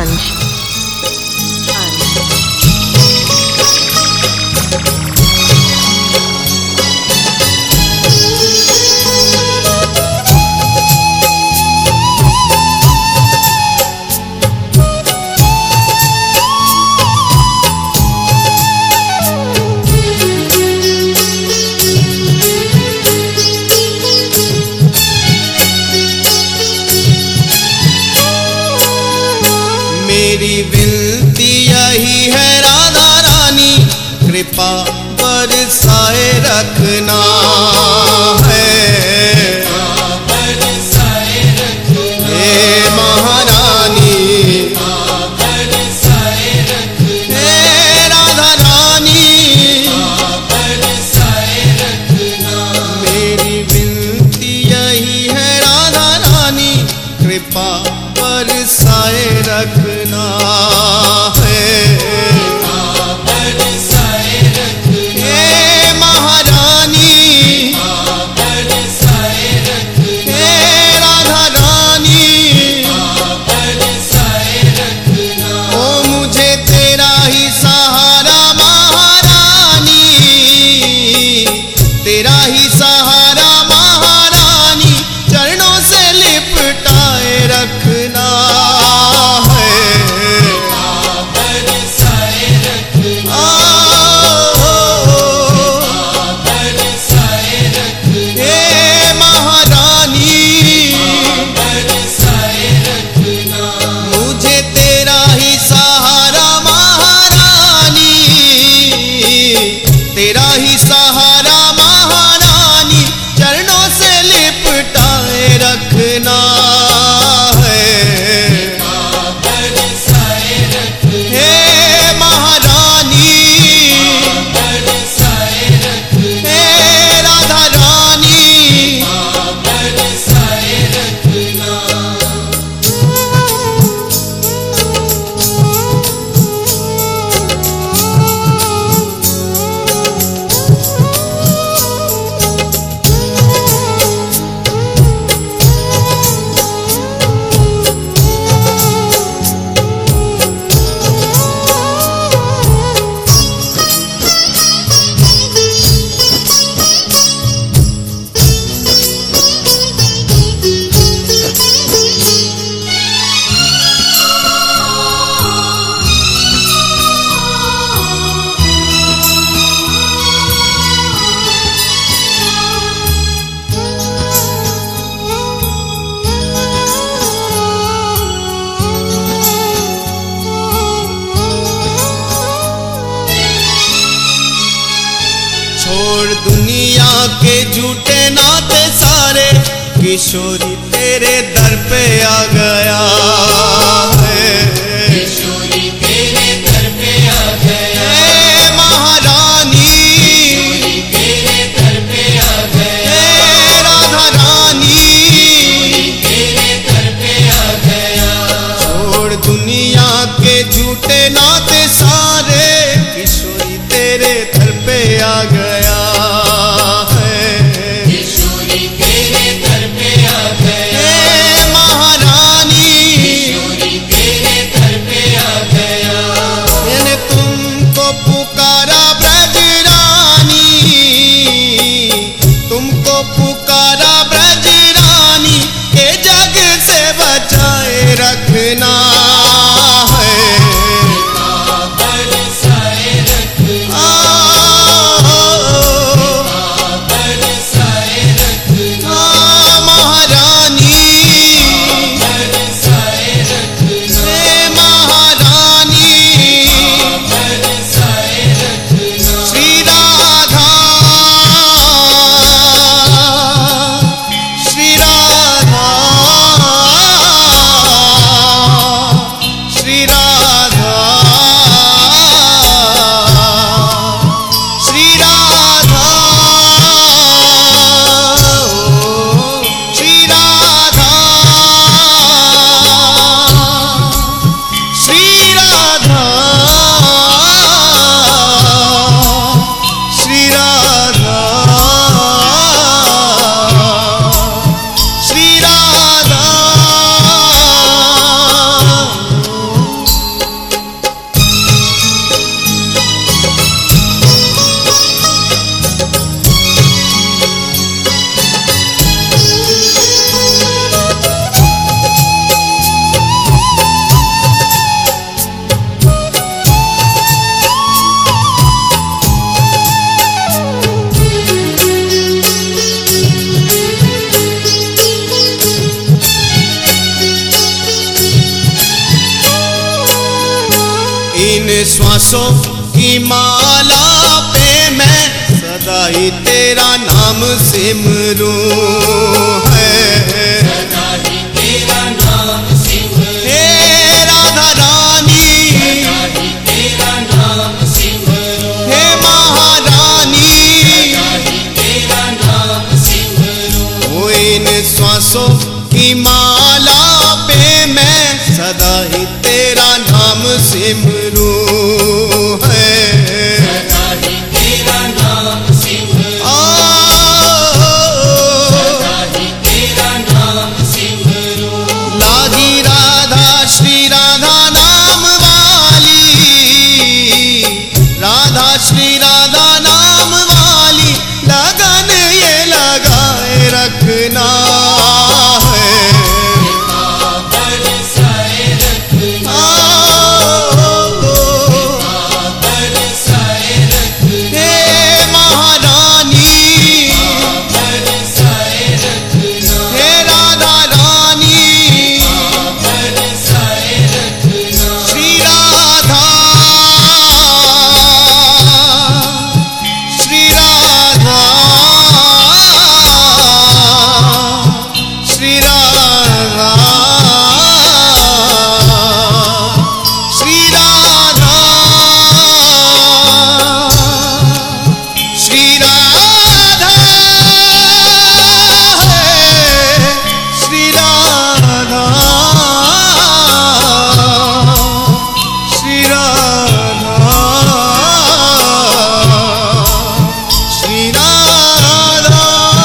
Ansh. मेरी विनती यही है राधा रानी, कृपा बरसाए रखना है। हे महारानी, हे राधा रानी, मेरी विनती यही है राधा रानी, कृपा बरसाए रखना है। हे महारानी, हे राधा रानी, ओ मुझे तेरा ही सहारा महारानी, तेरा ही सहारा महारानी, चरणों से लिपटाए रखना है। हे महारानी, मुझे तेरा ही सहारा महारानी, तेरा ही सहारा महारानी, चरणों से लिपटाए रखना है। हे महारानी, हे राधा रानी, छोड़ दुनिया के झूठे नाते सारे, किशोरी तेरे दर पे आ गया है। किशोरी तेरे दर पे आ गया, हे महारानी, तेरे दर पे आ गया, हे राधा रानी, तेरे दर पे आ गया। छोड़ दुनिया के झूठे नाते सारे, किशोरी तेरे दर पे आ गया है। किशोरी तेरे दर पे आ गया, हे महारानी, किशोरी तेरे दर पे आ गया। मैंने तुमको पुकारा ब्रजरानी, तुमको पुकारा ब्रजरानी, के जग से बचाए रखना है। बरसाए रखना, इन श्वासों की माला पे मैं सदा ही तेरा नाम सिमरूं है। सदा ही तेरा नाम सिमरूं, हे राधा रानी, सदा ही तेरा नाम सिमरूं, हे महारानी, सदा ही तेरा नाम सिमरूं। ओ इन श्वासों की माला पे मैं सदा ही तेरा नाम सिमरूं है। सदा ही तेरा नाम सिमरूं, सदा ही तेरा नाम सिमरूं। लागी राधा श्री राधा नाम वाली, राधा श्री राधा नाम वाली लगन ये लगाए रखना है। बरसाए रखना, बरसाए रखना, हे महारानी, बरसाए रखना, हे राधा रानी, बरसाए रखना। श्री राधा, श्री राधा, श्री राधा, श्री राधा, श्री राधा, श्री राधा, श्री राधा, श्री राधा।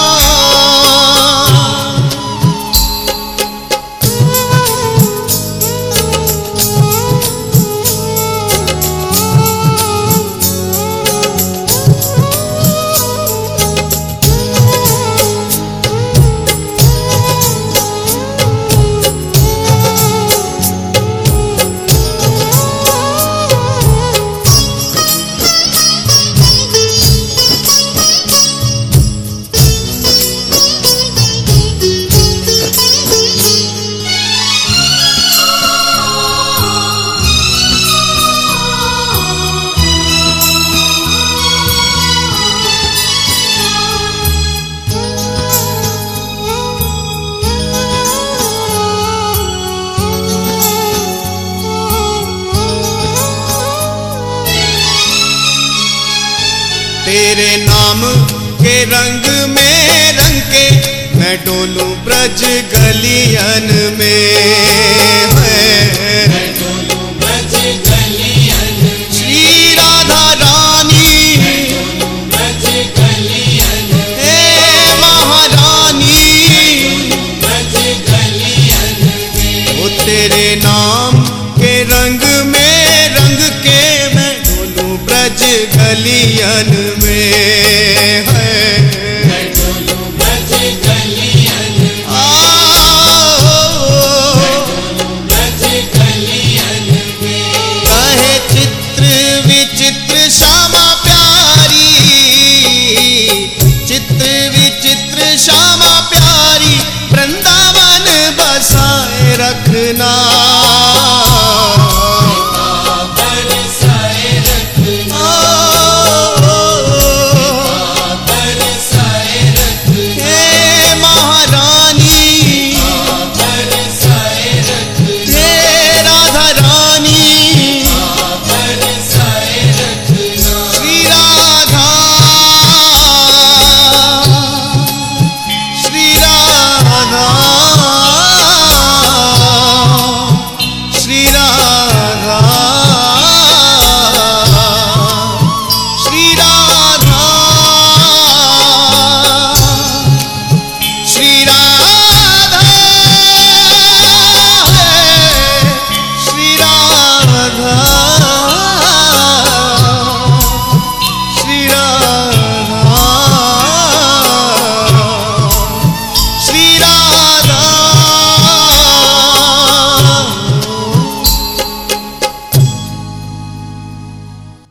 तेरे नाम के रंग में रंग के मैं डोलूं ब्रज गलियन में है। मैं डोलूं ब्रज गलियन में, श्री राधा रानी, डोलूं ब्रज गलियन में, हे महारानी, ब्रज गलियन में। वो तेरे नाम के रंग में रंग के मैं डोलूं ब्रज गलियन में है। मैं डोलूं ब्रज गलियन में, डोलूं ब्रज गलियन में। कहे चित्र विचित्र श्यामा प्यारी, चित्र विचित्र श्यामा प्यारी वृंदावन बसाए रखना। बरसाए रखना, बरसाए रखना, हे महारानी, बरसाए रखना, हे राधा रानी, बरसाए रखना। श्री राधा, श्री राधा, श्री राधा, श्री राधा, श्री राधा, श्री राधा।